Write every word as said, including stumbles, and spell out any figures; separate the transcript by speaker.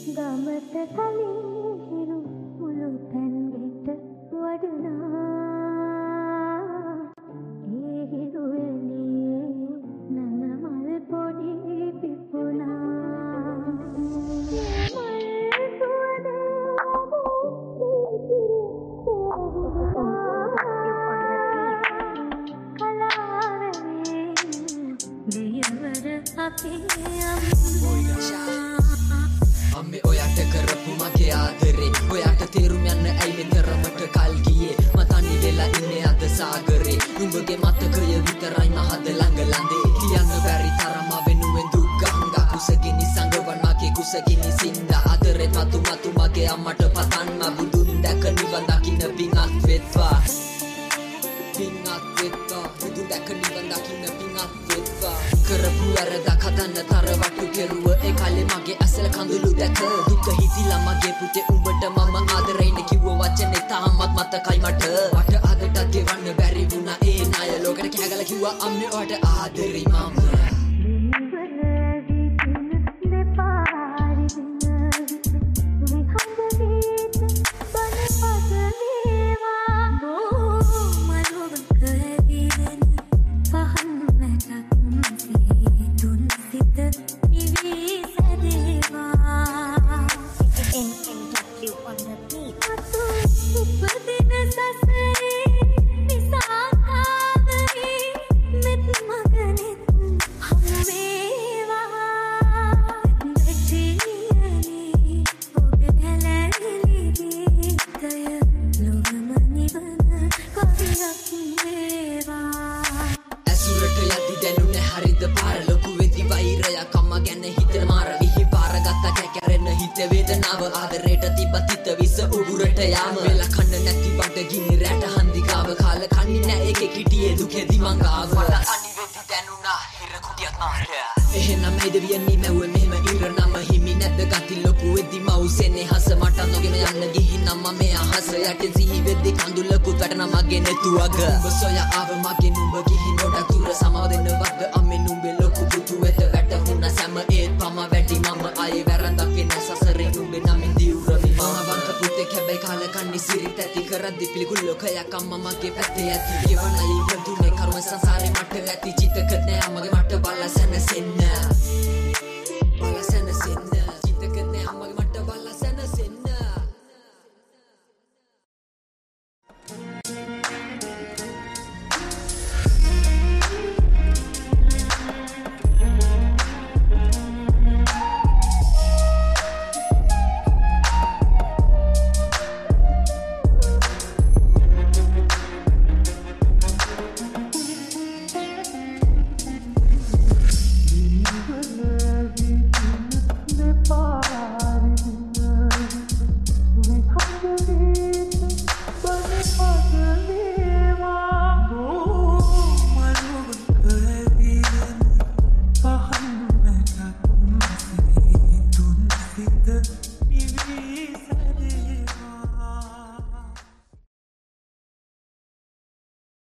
Speaker 1: ගමට කලින් හිරු මුළු තැන්ගෙට වඩනා ඒ හිරු එළියේ නනමල් පොඩි පිපුණා මල් සුවඳ කලාවේ දෙයවර අපේ
Speaker 2: අම්මේ ඔයාට කරපු මගේ ආදරේ ඔයාට තේරුම් යන්න ඇයි මෙතරමට කල් ගියේ මතනි වෙලා ඉන්නේ අද සාගරේ නුඹගේ මතකය විතරයි මහද ළඟ ළඳේ කියන්න බැරි තරම වෙනුවෙන් දුක් ගංගා කුසගිනි සංගවන් මගේ කුසගිනි සින්දා ආදරේ මතු මතු මගේ අම්මට පතන්න බුදුන් දැක නිවන් දකින්න පිංත් වෙත්වා පිංත් වෙත්වා බුදුන් දැක නිවන් දකින්න පිංත් වෙත්වා කරපු වැරදක් හදන්න තරවට්ටු කෙරුව ඒ කාලේ මගේ ඇසල කඳුළු දැක දුක හිතිලා මගේ පුතේ උඹට මම ආදරෙයිනේ කිව්ව වචනේ තාමත් මතකයි මට මට අදටත් ගෙවන්න බැරි වුණා ඒ ණය ලෝකෙට කෑගලා කිව්වා අම්මේ ඔයාට ආදරෙයි මම හරිද පාර ලොකු වෙදි වෛරයක් අම්මා ගැන හිතන මාර විහි පාර ගත්ත කැකරෙන්න හිත වේදනාව ආදරේට තිබ්බ තිත විස උගුරට යාම වෙලා කන්න නැති බඩ ගිනි රැට හන්දිකාව කාල කන්නේ නැ ඒකේ කිටියේ දුකෙදි මං ආව මට තනි වෙදි දැනුණා හිර කුඩියක් මාරයා එහෙනම් මේ දෙවියනි මැව්වේ මෙහෙම ඉර නම හිමි නැද්ද ගති ලොකු වෙදි මවුසෙන්නේ හස මට නොගෙන යන්න ගිහින් නම් මම අහස යටින් සිහි වෙද්දි කඳුලකුත් වැටෙන මගේ නෙතුවග උඹ සොයා ආව මගේ නුඹ ගිහින් ගොඩක් දුර සමාව දෙන්න වද්ද අම්මේ නුඹේ ලොකු පුතු වෙත වැටුණා සැම ඒත් පම වැඩි මම ආයේ වැරද්දක් නේ සසරේ නුඹේ නමින් දියුරවි මම වංක පුතේ කැබේ කාල කන්නේ සිරිත ඇති කරද්දි පිළිකුල් ලෝකයක් අම්මා මගේ පැත්තේ ඇති ගෙවනයි ඉවතුනේ කරුණ සංසාරේ මට ඇති චිතක නෑ මගේ මට බල සැනසෙන්න බල සැනසෙන්න